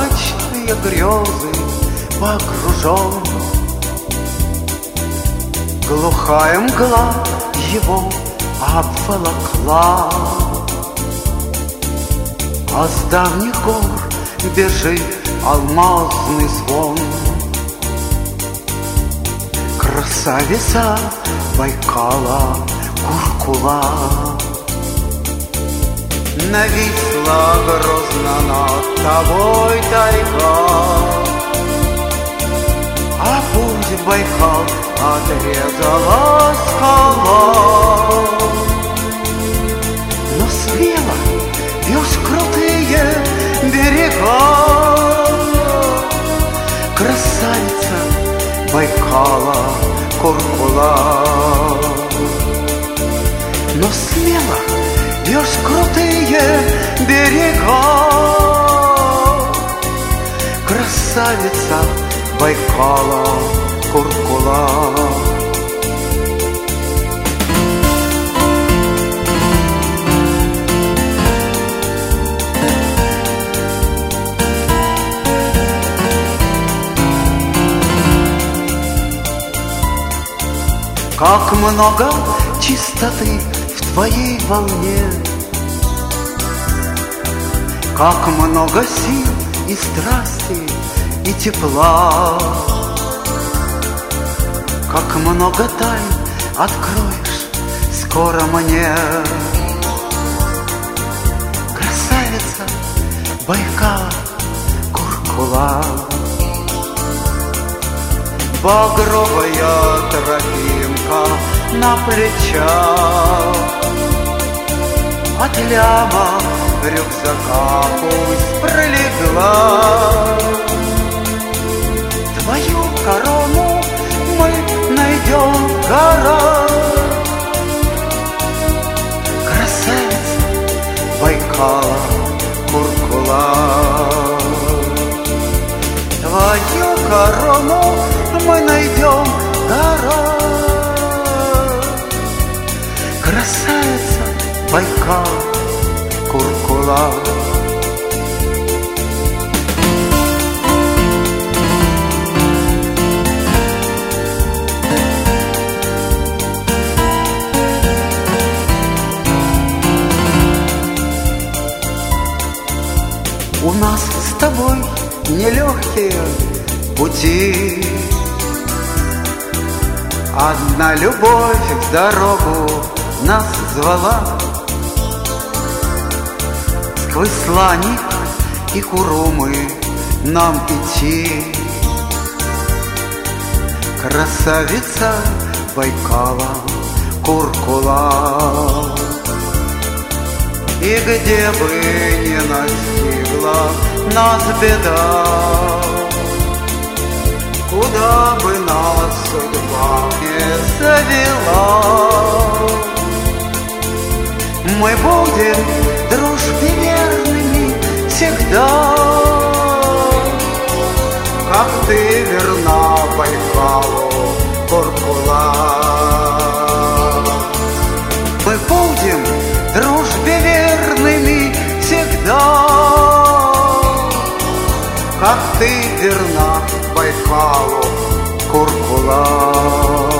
мрачные грезы погружен. Глухая мгла его обволокла, а с давних гор бежит алмазный звон. Красавица Байкала Куркула нависла грозно над тобой тайга, а путь Байкал отрезала скала. Но смело вьешь крутые берега, красавица Байкала Куркула. Но смело вьешь крутые берега, красавица Байкала Куркула. Как много чистоты в твоей волне, как много сил и страсти и тепла, как много тайн откроешь скоро мне, красавица Байкала Куркула. Багровая тропинка на плечах, от ляма рюкзака пусть пролегла. Твою корону мы найдем в горах, красавица Байкала Куркула. Твою корону мы найдем в горах, красавица Байкала Куркула. У нас с тобой нелегкие пути, одна любовь в дорогу нас звала. Сквозь Сланик и Курумы нам идти, красавица Байкала Куркула. И где бы ни настигла нас беда, куда бы нас судьба не завела, мы будем дружбе верными всегда, как ты верна Байкалу Куркула. Мы будем дружбе верными всегда, как ты верна Байкалу Куркула.